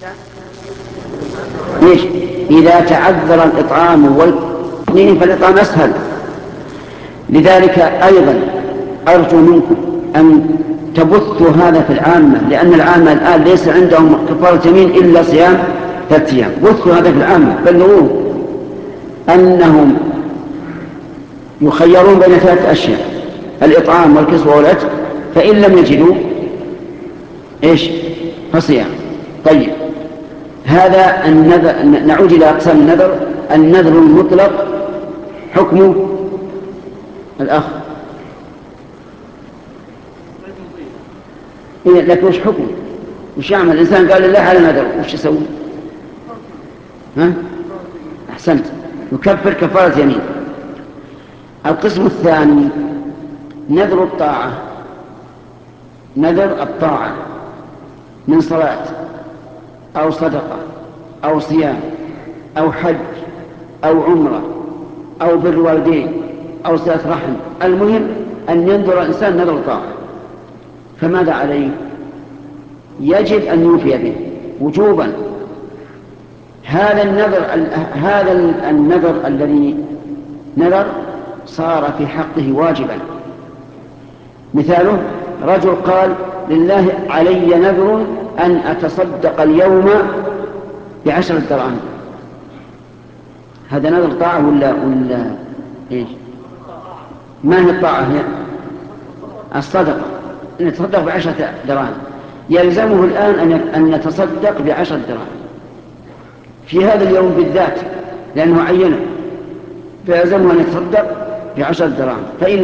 ليش؟ إذا تعذر الإطعام والتقنين فالإطعام أسهل. لذلك أيضا أرجو منكم أن تبثوا هذا في العامة، لأن العامة الآن ليس عندهم كفارة يمين إلا صيام 3 أيام. بثوا هذا في العامة، بلغوه أنهم يخيرون بين 3 أشياء: الإطعام والكسوة والعتق، فإن لم يجدوا إيش؟ فصيام. طيب، هذا النذر. نعود إلى أقسام النذر. النذر المطلق حكمه الأخ، لكن وش حكمه؟ وش يعمل الإنسان؟ قال لله على نذر، وش يسوي؟ أحسنت، يكفر كفارة يمين. القسم الثاني نذر الطاعة. نذر الطاعة من صلاة أو صدقة أو صيام أو حج أو عمرة أو بر والدين أو صلة رحم، المهم أن ينذر الإنسان نذر الطاعة. فماذا عليه؟ يجب أن يوفي به وجوبا. هذا النذر الذي نذر صار في حقه واجبا. مثاله: رجل قال لله علي نذر أن أتصدق اليوم ب10 دراهم. هذا نذر طاعة ولا إيش؟ ما هي الطاعة؟ هي الصدقة، أن يتصدق ب10 دراهم. يلزمه الآن أن يتصدق ب10 دراهم في هذا اليوم بالذات، لأنه عينه، فيلزمه أن يتصدق ب10 دراهم. فإن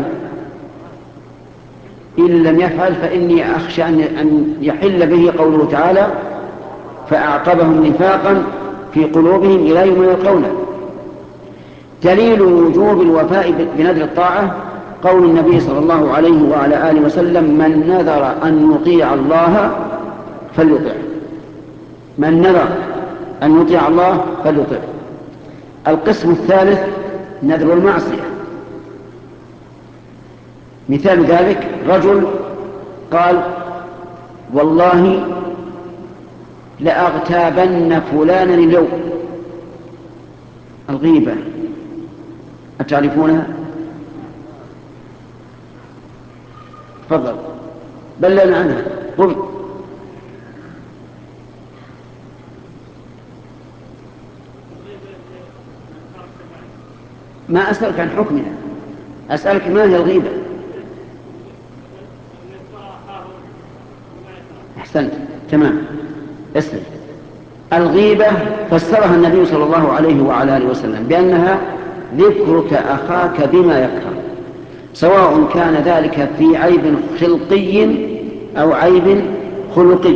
لم يفعل فإني أخشى أن يحل به قوله تعالى: فأعقبهم نفاقا في قلوبهم إلى يوم يلقونه. دليل وجوب الوفاء بنذر الطاعة قول النبي صلى الله عليه وعلى آله وسلم: من نذر أن يطيع الله فليطع. من نذر أن يطيع الله فليطع. القسم الثالث نذر المعصية. مثال ذلك: رجل قال والله لأغتابن فلانا اليوم. الغيبة أتعرفونها؟ تفضل، بلغنا عنها. قل. ما أسألك عن حكمها، أسألك ما هي الغيبة. أحسنت، تمام، اسم الغيبة فسرها النبي صلى الله عليه وعلى آله وسلم بأنها ذكرك أخاك بما يكره، سواء كان ذلك في عيب خلقي أو عيب خلقي.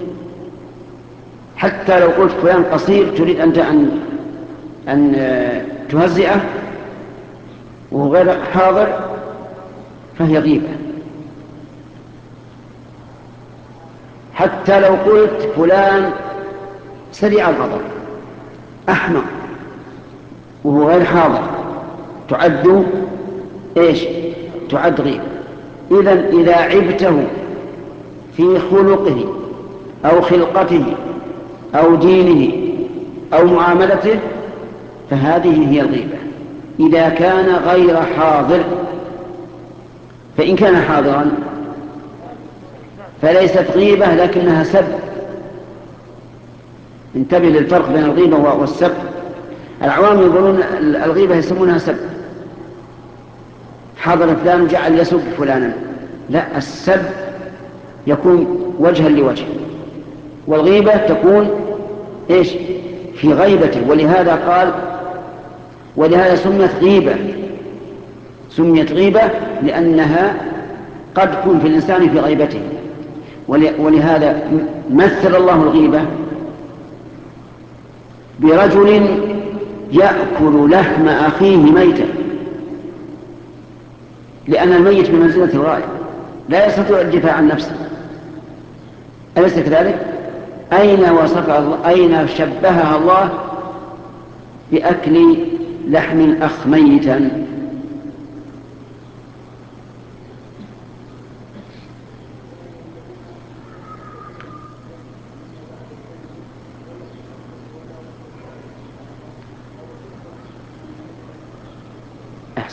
حتى لو قلت فلان قصير تريد أنت أن تهزئه وهو غير حاضر فهي غيبة. حتى لو قلت فلان سريع الغضب أحمق وهو غير حاضر تعد إيش؟ تعد غيبة. إذا عبته في خلقه أو خلقته أو دينه أو معاملته فهذه هي الغيبة إذا كان غير حاضر. فإن كان حاضرا فليست غيبة لكنها سب. انتبه للفرق بين الغيبة والسب. العوام يقولون الغيبة يسمونها سب، حضر فلان وجعل يسب فلانا. لا، السب يكون وجها لوجه، والغيبة تكون إيش؟ في غيبته. ولهذا سميت غيبة لأنها قد تكون في الإنسان في غيبته. ولهذا مثل الله الغيبة برجل يأكل لحم أخيه ميتا، لأن الميت بمنزلة الغائب لا يستطيع الدفاع عن نفسه، أليس كذلك؟ أين شبهها الله بأكل لحم الأخ ميتا؟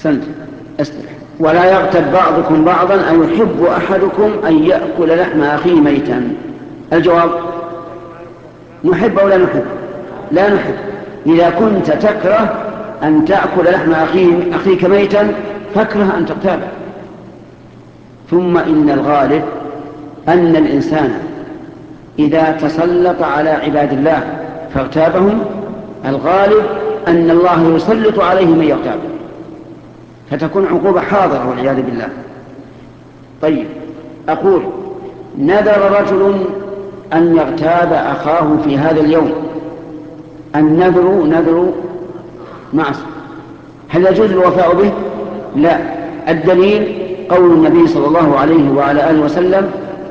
أحسنت، أسترح. ولا يغتب بعضكم بعضا أيحب أحدكم أن يأكل لحم أخيه ميتا. الجواب نحب أو لا نحب؟ لا نحب. إذا كنت تكره أن تأكل لحم أخيك ميتا فاكره أن تغتابه. ثم إن الغالب أن الإنسان إذا تسلط على عباد الله فاغتابهم الغالب أن الله يسلط عليه من يغتابه، فتكون عقوبة حاضرة والعياذ بالله. طيب، أقول نذر رجل أن يغتاب أخاه في هذا اليوم. النذر نذر معصية، هل يجوز الوفاء به؟ لا. الدليل قول النبي صلى الله عليه وعلى آله وسلم: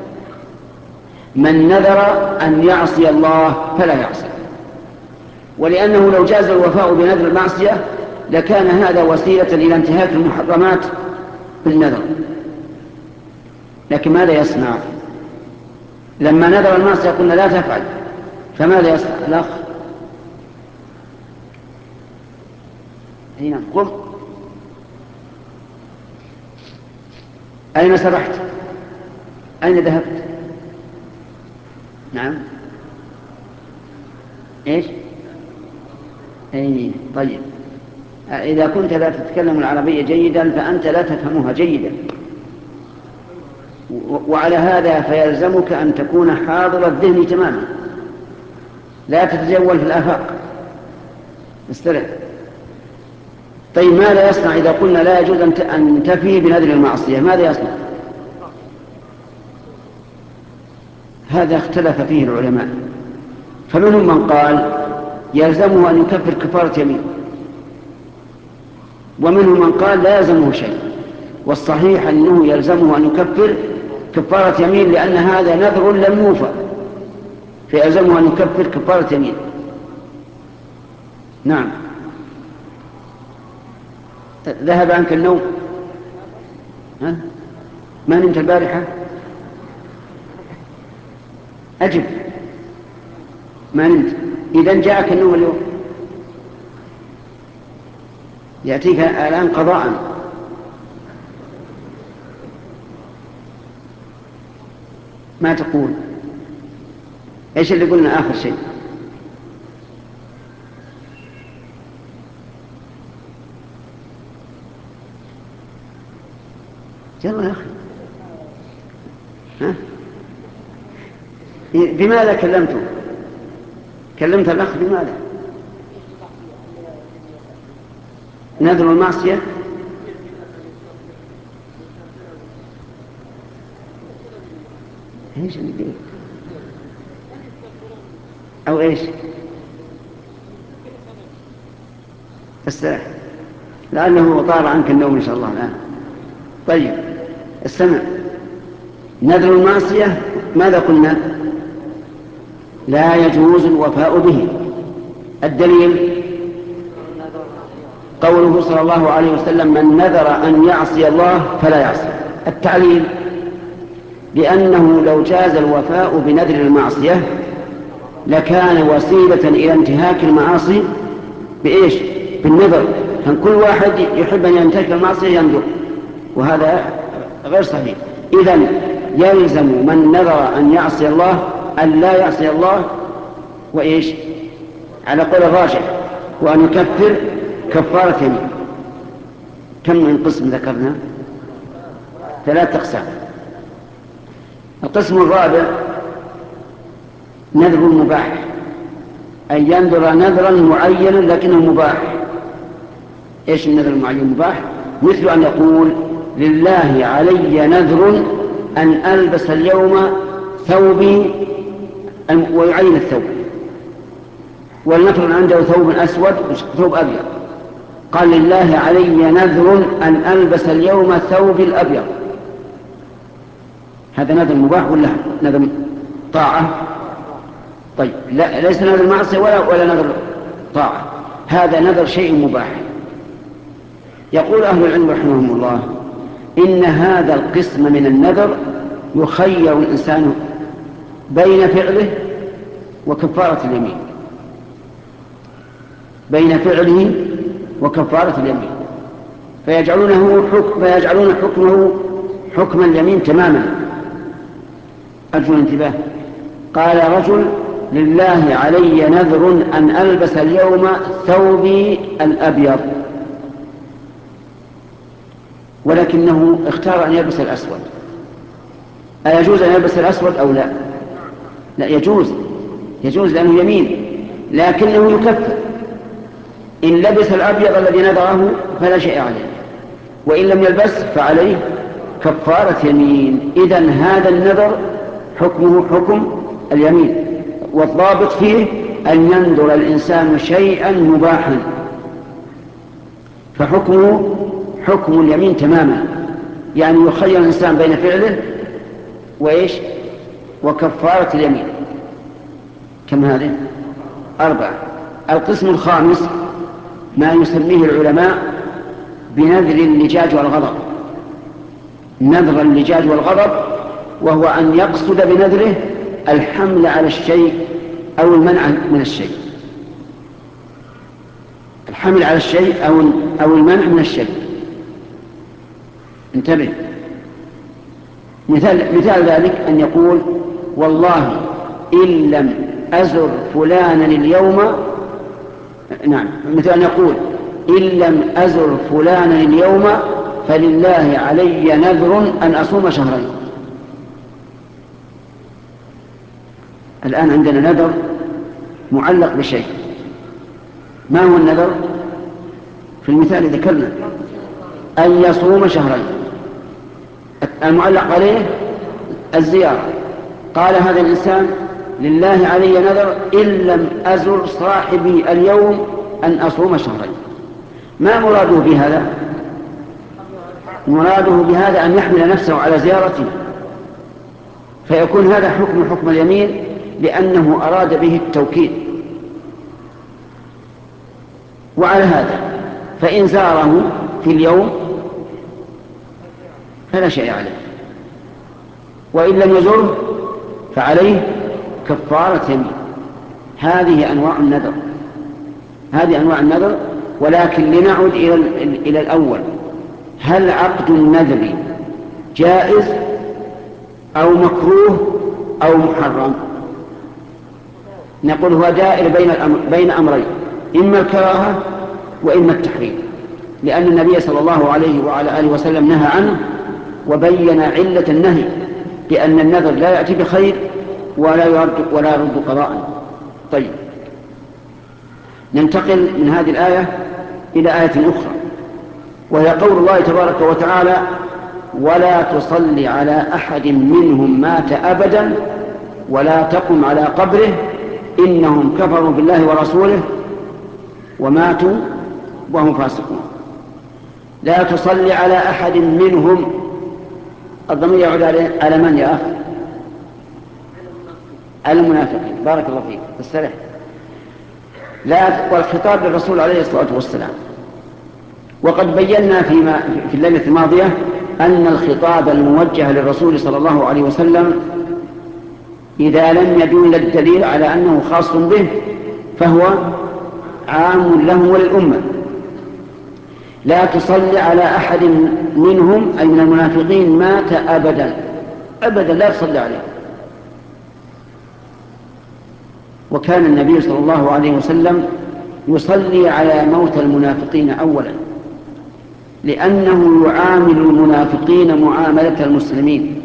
من نذر أن يعصي الله فلا يعصي. ولأنه لو جاز الوفاء بنذر المعصية لكان هذا وسيلة إلى انتهاك المحرمات بالنذر. لكن ماذا يصنع؟ لما نذر المعصية قلنا لا تفعل، فماذا يصنع الأخ؟ هنا قم. أين سرحت؟ أين ذهبت؟ نعم. إيش؟ أي طيب، إذا كنت لا تتكلم العربية جيدا فأنت لا تفهمها جيدا، وعلى هذا فيلزمك أن تكون حاضر الذهن تماما، لا تتجول في الآفاق. استرح. طيب، ماذا يصنع إذا قلنا لا يجوز أن تفي بنذر المعصية؟ ماذا يصنع؟ هذا اختلف فيه العلماء، فمنهم من قال يلزمه أن يكفر كفارة يمين، ومنهم من قال لا يلزمه شيء. والصحيح أنه يلزمه أن يكفر كفارة يمين، لأن هذا نذر لم يوفى، فيلزمه أن يكفر كفارة يمين. نعم. ذهب عنك النوم؟ ها؟ ما نمت البارحة؟ أجب، ما نمت. إذن جاءك النوم اليوم، يأتيك الآن قضاء. ما تقول؟ إيش اللي قلنا آخر شيء؟ يلا يا أخي، ها؟ بماذا كلمته؟ كلمت الأخ بماذا؟ نذر المعصية؟ ايش اللي بيه؟ او ايش؟ استرح، لأنه طال عنك النوم إن شاء الله الآن. طيب، استمع. نذر المعصية ماذا قلنا؟ لا يجوز الوفاء به. الدليل قوله صلى الله عليه وسلم: من نذر أن يعصي الله فلا يعصي. التعليل لأنه لو جاز الوفاء بنذر المعصية لكان وسيلة إلى انتهاك المعاصي بإيش؟ بالنذر. كان كل واحد يحب أن ينتهك المعصية ينذر، وهذا غير صحيح. إذن يلزم من نذر أن يعصي الله أن لا يعصي الله، وإيش؟ على قول الراجح، وأن يكفر كفارة يمين. كم من قسم ذكرنا؟ 3 أقسام. القسم الرابع نذر مباح، أن ينذر نذرا معينا لكنه مباح. إيش النذر المعين مباح؟ مثل أن يقول: لله علي نذر أن ألبس اليوم ثوبي، ويعين الثوب، ولنفرض عنده ثوب أسود ثوب أبيض، قال: لله علي نذر أن ألبس اليوم ثوبي الأبيض. هذا نذر مباح ولا نذر طاعة؟ طيب، لا، ليس نذر معصية ولا نذر طاعة، هذا نذر شيء مباح. يقول أهل العلم رحمهم الله: إن هذا القسم من النذر يخير الإنسان بين فعله وكفارة اليمين، بين فعله وكفارة اليمين. فيجعلون حكمه حكم اليمين تماما. أرجو الانتباه. قال رجل: لله علي نذر أن ألبس اليوم ثوبي الأبيض، ولكنه اختار أن يلبس الأسود. أيجوز أن يلبس الأسود أو لا؟ لا، يجوز لأنه يمين، لكنه يكفر. إن لبس الأبيض الذي نذره فلا شيء عليه، وإن لم يلبس فعليه كفارة يمين. إذن هذا النذر حكمه حكم اليمين، والضابط فيه أن ينذر الإنسان شيئا مباحا، فحكمه حكم اليمين تماما. يعني يخير الإنسان بين فعله وكفارة اليمين. كم هذه؟ 4. القسم الخامس ما يسميه العلماء بنذر اللجاج والغضب. نذر اللجاج والغضب وهو أن يقصد بنذره الحمل على الشيء أو المنع من الشيء. الحمل على الشيء أو المنع من الشيء. انتبه. مثال ذلك أن يقول: والله إن لم أزر فلانا اليوم، مثل أن يقول: إن لم أزر فلانا اليوم فلله علي نذر أن أصوم شهرين. الآن عندنا نذر معلق بشيء. ما هو النذر؟ في المثال ذكرنا أن يصوم شهرين، المعلق عليه الزيارة. قال هذا الإنسان: لله علي نذر إن لم أزر صاحبي اليوم أن أصوم شهرين. ما مراده بهذا؟ مراده بهذا أن يحمل نفسه على زيارته، فيكون هذا حكم اليمين لأنه أراد به التوكيد. وعلى هذا فإن زاره في اليوم فلا شيء عليه، وإن لم يزره فعليه كفارة يمين. هذه أنواع النذر. ولكن لنعد إلى الأول: هل عقد النذر جائز أو مكروه أو محرم؟ نقول هو دائر بين أمرين: إما الكراهة وإما التحريم، لأن النبي صلى الله عليه وعلى آله وسلم نهى عنه وبين علة النهي، لأن النذر لا يأتي بخير ولا يرد قضاء. طيب، ننتقل من هذه الآية إلى آية أخرى، وهي قول الله تبارك وتعالى: ولا تصلي على أحد منهم مات أبدا ولا تقم على قبره إنهم كفروا بالله ورسوله وماتوا وهم فاسقون. لا تصلي على أحد منهم. الضمير يعود على من يا أخ؟ على المنافقين. بارك الله فيك، استرح. والخطاب للرسول عليه الصلاة والسلام. وقد بينا في الليلة الماضية أن الخطاب الموجه للرسول صلى الله عليه وسلم إذا لم يدل الدليل على أنه خاص به فهو عام له وللأمة. لا تصلي على أحد منهم أي من المنافقين مات أبدا لا تصلي عليه. وكان النبي صلى الله عليه وسلم يصلي على موت المنافقين أولا، لأنه يعامل المنافقين معاملة المسلمين،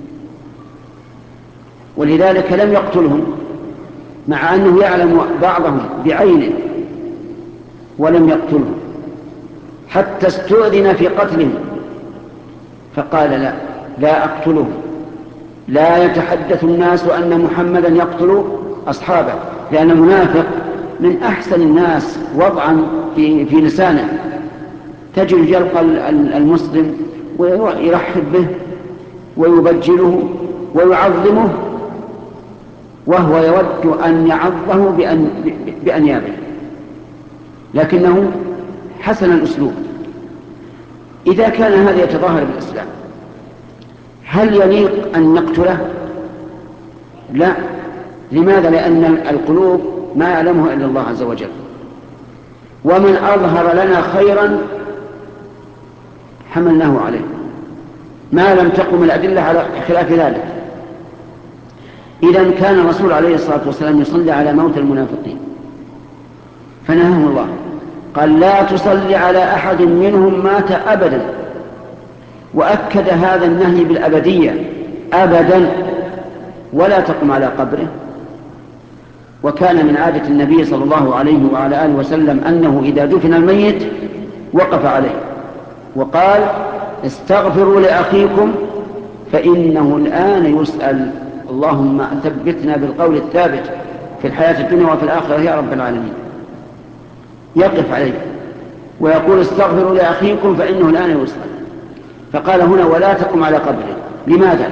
ولذلك لم يقتلهم مع أنه يعلم بعضهم بعينه ولم يقتلهم، حتى استؤذن في قتلهم فقال: لا أقتلهم. لا يتحدث الناس أن محمدا يقتل أصحابه، لأن المنافق من أحسن الناس وضعا في لسانه. تجد يلقى المسلم ويرحب به ويبجله ويعظمه، وهو يود أن يعظه بأنيابه، لكنه حسن الأسلوب. إذا كان هذا يتظاهر بالإسلام هل يليق أن نقتله؟ لا. لماذا؟ لأن القلوب ما يعلمها إلا الله عز وجل، ومن أظهر لنا خيرا حملناه عليه ما لم تقم الأدلة على خلاف ذلك. إذا كان الرسول عليه الصلاة والسلام يصلي على موت المنافقين فنهاه الله، قال لا تصلي على أحد منهم مات أبدا، وأكد هذا النهي بالأبدية أبدا، ولا تقم على قبره. وكان من عادة النبي صلى الله عليه وعلى آله وسلم أنه إذا دفن الميت وقف عليه وقال استغفروا لأخيكم فإنه الآن يسأل. اللهم ثبتنا بالقول الثابت في الحياة الدنيا وفي الآخرة يا رب العالمين. يقف عليه ويقول استغفروا لأخيكم فإنه الآن يسأل. فقال هنا ولا تقم على قبره. لماذا؟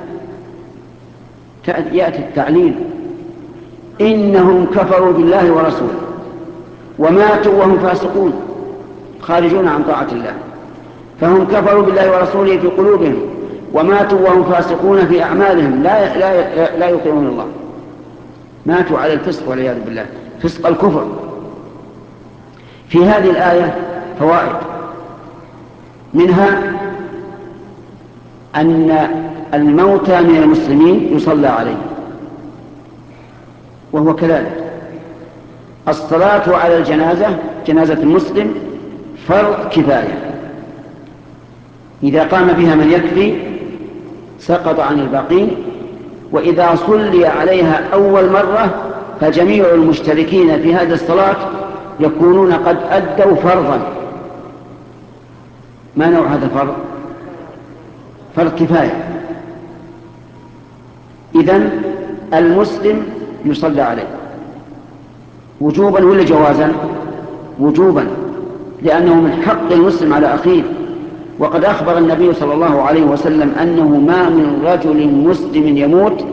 يأتي التعليل إنهم كفروا بالله ورسوله وماتوا وهم فاسقون خارجون عن طاعة الله. فهم كفروا بالله ورسوله في قلوبهم وماتوا وهم فاسقون في أعمالهم، لا يطيعون الله، ماتوا على الفسق والعياذ بالله، فسق الكفر. في هذه الآية فوائد، منها أن الموتى من المسلمين يصلى عليه، وهو كذلك. الصلاة على الجنازة، جنازة المسلم، فرض كفاية، إذا قام بها من يكفي سقط عن الباقين، وإذا صلي عليها أول مرة فجميع المشتركين في هذه الصلاة يكونون قد أدوا فرضا. ما نوع هذا الفرض؟ فرض كفاية. إذن المسلم يصلى عليه وجوبا ولا جوازا؟ وجوبا، لأنه من حق المسلم على أخيه. وقد أخبر النبي صلى الله عليه وسلم أنه ما من رجل مسلم يموت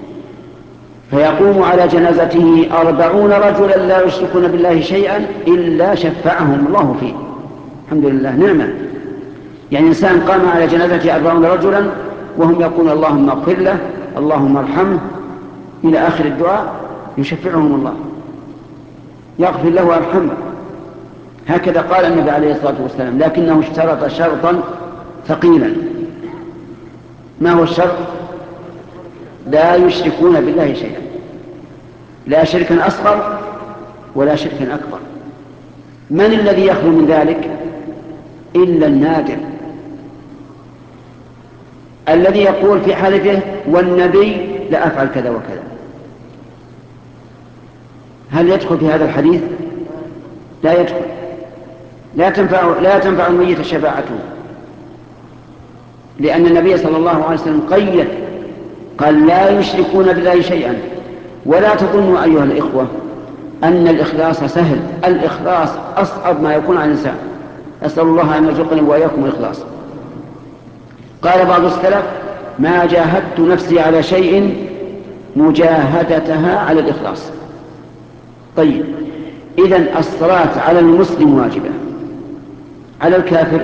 فيقوم على جنازته 40 رجلا لا يشركون بالله شيئا إلا شفعهم الله فيه. الحمد لله، نعمة. يعني إنسان قام على جنازته 40 رجلا وهم يقولون اللهم اغفر له، اللهم ارحمه، إلى آخر الدعاء، يشفعهم الله، يغفر له ويرحمه. هكذا قال النبي عليه الصلاة والسلام، لكنه اشترط شرطا ثقيلا. ما هو الشرط؟ لا يشركون بالله شيئا، لا شركا أصغر ولا شركا أكبر. من الذي يخلو من ذلك؟ إلا النادر، الذي يقول في حالته والنبي لأفعل كذا وكذا. هل يدخل في هذا الحديث؟ لا يدخل. لا تنفع الميت شفاعته، لأن النبي صلى الله عليه وسلم قيد، قال لا يشركون بالله شيئا. ولا تظنوا أيها الإخوة أن الإخلاص سهل، الإخلاص أصعب ما يكون على الإنسان. أسأل الله أن يرزقني وإياكم الإخلاص. قال بعض السلف ما جاهدت نفسي على شيء مجاهدتها على الإخلاص. طيب، إذن الصلاة على المسلم واجبة، على الكافر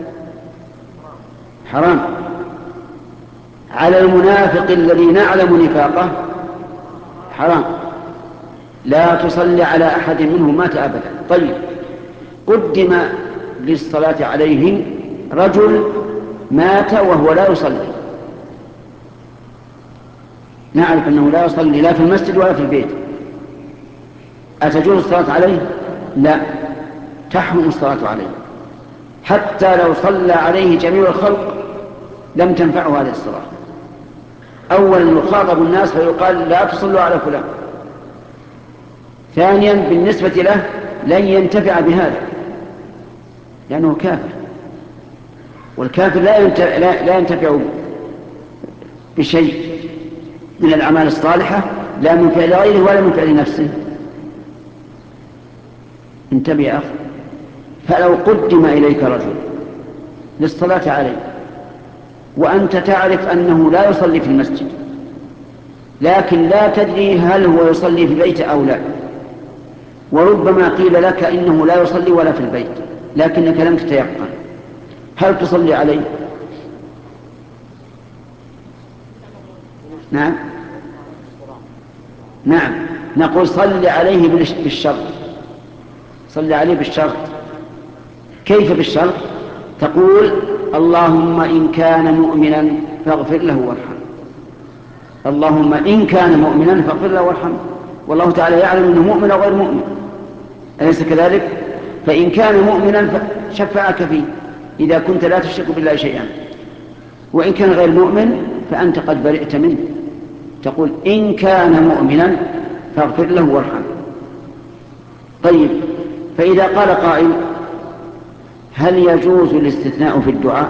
حرام، على المنافق الذي نعلم نفاقه حرام، لا تصلي على أحد منهم مات أبدا. طيب، قدم للصلاة عليه رجل مات وهو لا يصلي، نعرف أنه لا يصلي لا في المسجد ولا في البيت، أتجوز الصلاة عليه؟ لا، تحرم الصلاة عليه، حتى لو صلى عليه جميع الخلق لم تنفعه هذه الصلاة. أولا يخاطب الناس فيقال لا تصلوا على فلان. ثانيا بالنسبة له لن ينتفع بهذا لأنه كافر، والكافر لا ينتفع بشيء من الأعمال الصالحة، لا من فعل غيره ولا من فعل نفسه. انتبه يا أخي. فلو قدم إليك رجل للصلاة عليه وأنت تعرف أنه لا يصلي في المسجد، لكن لا تدري هل هو يصلي في البيت أو لا، وربما قيل لك إنه لا يصلي ولا في البيت لكنك لم تتيقن، هل تصلي عليه؟ نعم، نعم، نقول صلي عليه بالشرط، صلي عليه بالشرط. كيف بالشرط؟ تقول اللهم إن كان مؤمنا فاغفر له وارحمه. اللهم إن كان مؤمنا فاغفر له وارحمه، والله تعالى يعلم أنه مؤمن أو غير مؤمن، أليس كذلك؟ فإن كان مؤمنا فشفعك فيه إذا كنت لا تشرك بالله شيئا، وإن كان غير مؤمن فأنت قد برئت منه، تقول إن كان مؤمنا فاغفر له وارحمه. طيب، فإذا قال قائل هل يجوز الاستثناء في الدعاء؟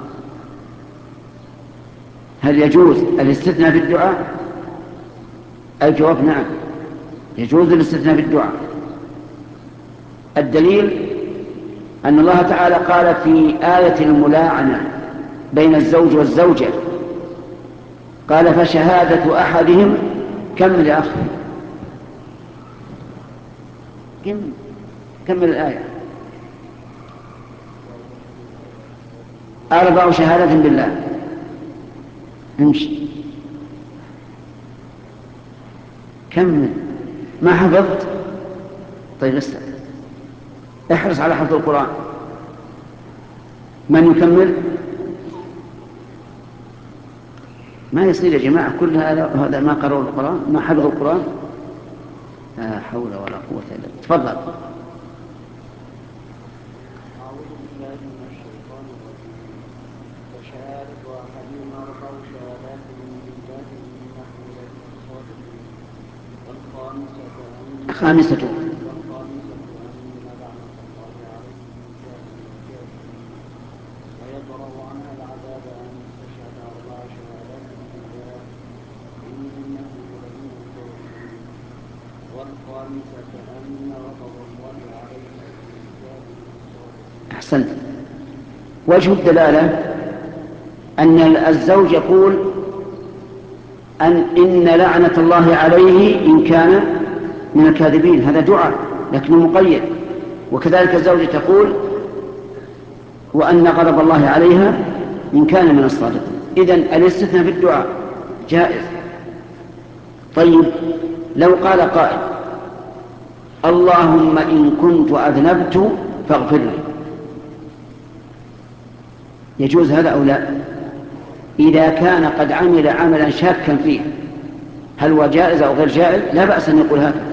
هل يجوز الاستثناء في الدعاء؟ الجواب نعم، يجوز الاستثناء في الدعاء. الدليل أن الله تعالى قال في آية الملاعنة بين الزوج والزوجة، قال فشهادة أحدهم كمل يا أخي، كمل الآية. 4 شهادة بالله. امشي كمل. ما حفظت؟ طيب استنى، احرص على حفظ القرآن. من يكمل؟ ما يصير يا جماعة كل هذا ما قرأوا القرآن، ما حفظوا القرآن. لا حول ولا قوة إلا بالله. تفضل. أعوذ بالله من الشيطان الرجيم. فشهادة أحدهم 4 شهادات بالله إنه لمن الصادقين. خامسة أن لعنة الله عليه إن كان من الكاذبين. ويدرأ عنها العذاب أن تشهد 4 شهادات بالله إنه لمن الكاذبين. والخامسة أن غضب الله عليه إن كان من الصادقين. أحسنت. وجه الدلالة أن الزوج يقول إن لعنة الله عليه إن كان من الكاذبين، هذا دعاء لكنه مقيد. وكذلك الزوجة تقول وأن غضب الله عليها إن كان من الصادقين. إذن الاستثناء في الدعاء جائز. طيب، لو قال قائل اللهم إن كنت أذنبت فاغفر لي، يجوز هذا أو لا؟ إذا كان قد عمل عملا شاكا فيه هل هو جائز أو غير جائز لا بأس أن يقول هذا.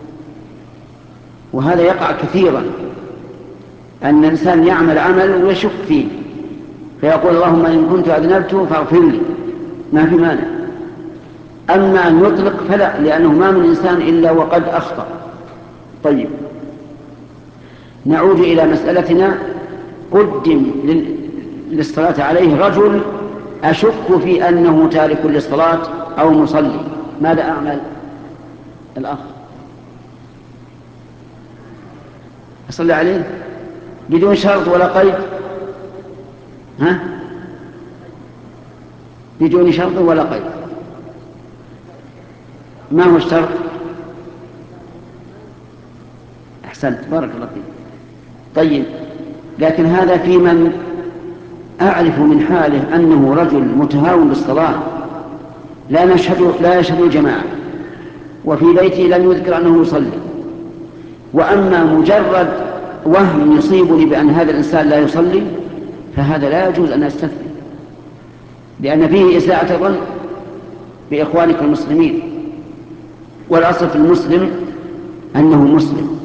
وهذا يقع كثيرا، أن الإنسان يعمل عمل ويشك فيه فيقول اللهم إن كنت أذنبت فاغفر لي، ما في مانع. أما أن يطلق فلا، لأنه ما من إنسان إلا وقد أخطأ. طيب، نعود إلى مسألتنا. قدم للصلاة عليه رجل أشك في أنه تارك للصلاة أو مصلي، ماذا أعمل؟ الأخ أصلي عليه بدون شرط ولا قيد؟ ها؟ بدون شرط ولا قيد. ما هو الشرط؟ أحسنت، بارك الله فيك. طيب، لكن هذا في من أعرف من حاله أنه رجل متهاون بالصلاة لا يشهد الجماعة، وفي بيته لم يذكر أنه يصلي. وأما مجرد وهم يصيبني بأن هذا الإنسان لا يصلي فهذا لا يجوز أن أستثني، لأن فيه إساءة الظن بإخوانك المسلمين، والأصل في المسلم أنه مسلم.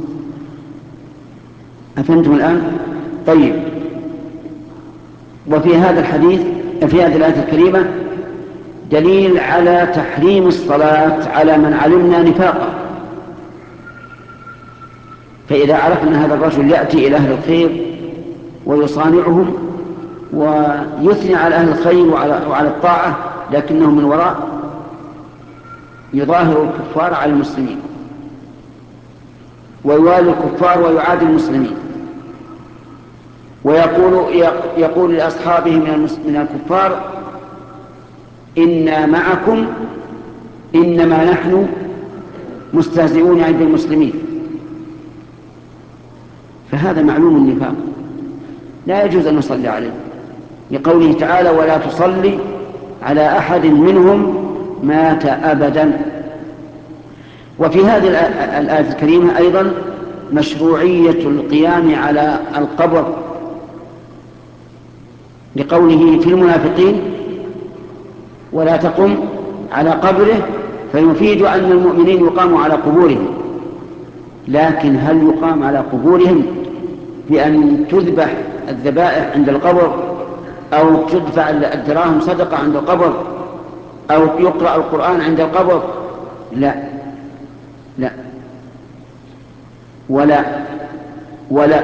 أفهمتم الآن؟ طيب، وفي هذا الحديث في هذه الآية الكريمة دليل على تحريم الصلاة على من علمنا نفاقه. فإذا عرفنا هذا الرجل يأتي إلى أهل الخير ويصانعهم ويثني على أهل الخير وعلى الطاعة، لكنه من وراء يظاهر الكفار على المسلمين ويوالي الكفار ويعادي المسلمين، ويقول لأصحابه من الكفار إنا معكم إنما نحن مستهزئون عند المسلمين. فهذا معلوم النفاق، لا يجوز أن نصلي عليه، لقوله تعالى ولا تصلي على أحد منهم مات أبدا. وفي هذه الآية الكريمة أيضا مشروعية القيام على القبر لقوله في المنافقين ولا تقم على قبره، فيفيد أن المؤمنين يقاموا على قبورهم. لكن هل يقام على قبورهم بأن تذبح الذبائح عند القبر، أو تدفع الدراهم صدقة عند القبر، أو يقرأ القرآن عند القبر؟ لا لا ولا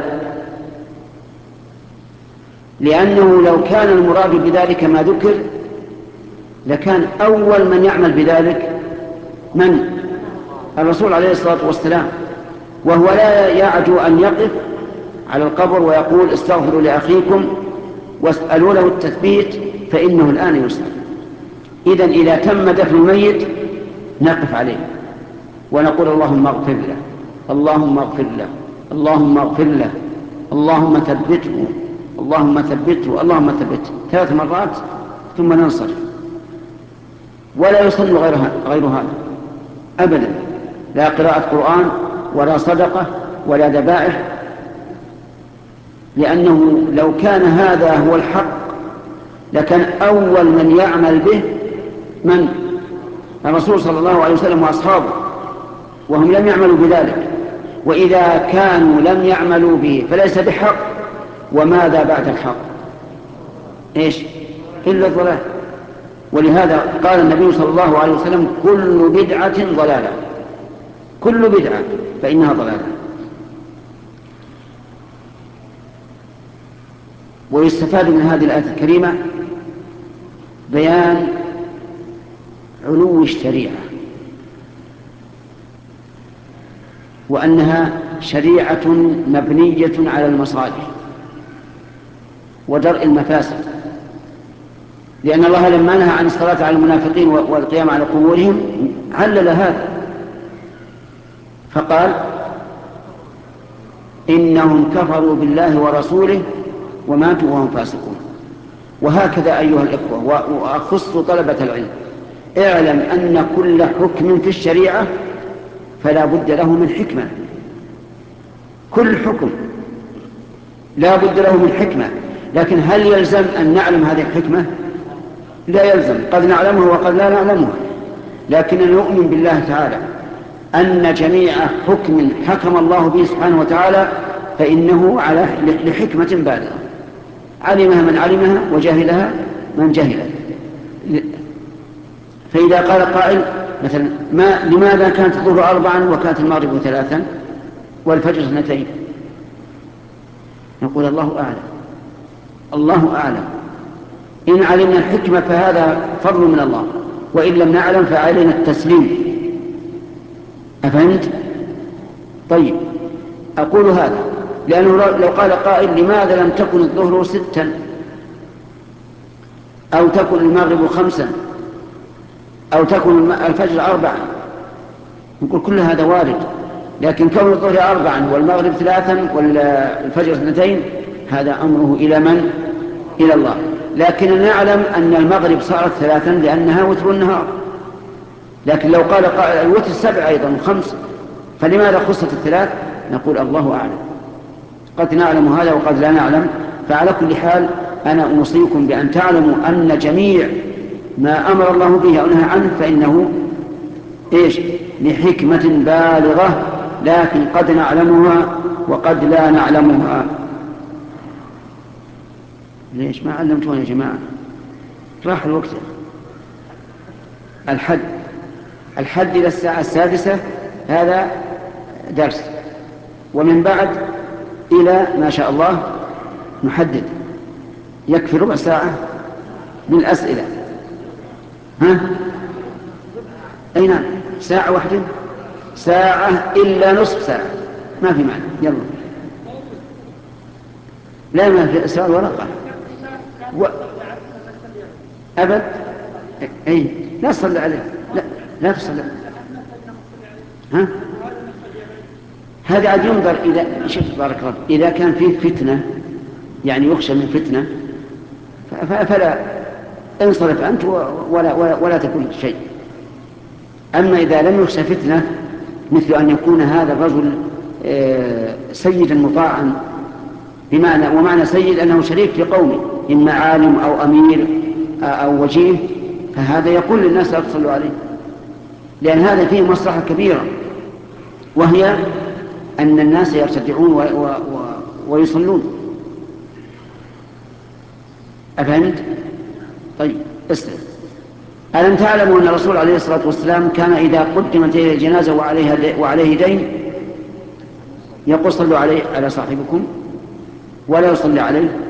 لأنه لو كان المراد بذلك ما ذكر لكان أول من يعمل بذلك من؟ الرسول عليه الصلاة والسلام، وهو لا يعجو أن يقف على القبر ويقول استغفروا لأخيكم واسألوا له التثبيت فإنه الآن يسأل. إذن إذا تم دفن الميت نقف عليه ونقول اللهم اغفر له، اللهم اغفر له، اللهم اغفر له، اللهم ثبته، اللهم ثبته، اللهم ثبته 3 مرات، ثم ننصرف. ولا يصل غير هذا أبدا، لا قراءة قرآن ولا صدقة ولا ذبائح، لأنه لو كان هذا هو الحق لكان أول من يعمل به من؟ الرسول صلى الله عليه وسلم وأصحابه، وهم لم يعملوا بذلك. وإذا كانوا لم يعملوا به فليس بحق، وماذا بعد الحق؟ إيش؟ إلا الضلال. ولهذا قال النبي صلى الله عليه وسلم كل بدعة ضلالة، كل بدعة فإنها ضلالة. ويستفاد من هذه الآية الكريمة بيان علو الشريعة، وأنها شريعة مبنية على المصالح ودرء المفاسد، لأن الله لما نهى عن الصلاة على المنافقين والقيام على قبورهم علل هذا فقال إنهم كفروا بالله ورسوله وماتوا وهم فاسقون. وهكذا أيها الإخوة، وأخص طلبة العلم، اعلم أن كل حكم في الشريعة فلا بد له من حكمة، كل حكم لا بد له من حكمة، لكن هل يلزم أن نعلم هذه الحكمة؟ لا يلزم، قد نعلمها وقد لا نعلمها، لكن نؤمن بالله تعالى أن جميع حكم حكم الله به سبحانه وتعالى فإنه لحكمة بالغة علمها من علمها وجهلها من جهلها. فإذا قال قائل مثلا لماذا كانت الظهر 4 وكانت المغرب 3 والفجر 2؟ نقول الله أعلم، الله أعلم. إن علمنا الحكمة فهذا فضل من الله، وإن لم نعلم فعلينا التسليم. أفهمت؟ طيب، أقول هذا لأنه لو قال قائل لماذا لم تكن الظهر 6 أو تكن المغرب 5 أو تكن الفجر 4، نقول كل هذا وارد، لكن كون الظهر 4 والمغرب 3 والفجر 2 هذا أمره إلى من؟ إلى الله. لكن نعلم أن المغرب صارت 3 لأنها وتر النهار، لكن لو قال قائل الوتر 7 أيضا و5 فلماذا خصت 3؟ نقول الله أعلم، قد نعلم هذا وقد لا نعلم. فعلى كل حال أنا أوصيكم بأن تعلموا أن جميع ما أمر الله به أو نهى عنه فإنه إيش؟ لحكمة بالغة، لكن قد نعلمها وقد لا نعلمها. ليش ما علمتون يا جماعة؟ راح الوقت. الحد إلى الساعة 6 هذا درس، ومن بعد إلى ما شاء الله نحدد، يكفي ربع ساعة للأسئلة. ها؟ أي نعم، ساعة واحدة، ساعة إلا نصف ساعة، ما في معنى. يلا، لا ما في سؤال ورقة أبد. أي لا تصلي عليه، لا تصلي. ها؟ هذا عاد ينظر إذا شفت بارك الله، إذا كان فيه فتنة يعني يخشى من فتنة فلا انصرف أنت ولا تقول شيء. أما إذا لم يخشى فتنة مثل أن يكون هذا الرجل سيدا مطاعا، ومعنى سيد أنه شريك في قومه إما عالم أو أمير أو وجيه، فهذا يقول للناس لا تصلوا عليه، لأن هذا فيه مصلحة كبيرة، وهي أن الناس يرتدعون ويصلون. أفهمت؟ طيب اسلم. ألم تعلموا أن الرسول عليه الصلاة والسلام كان إذا قدمت إليه الجنازة وعليه دين يقول صلوا على صاحبكم ولا يصلي عليه؟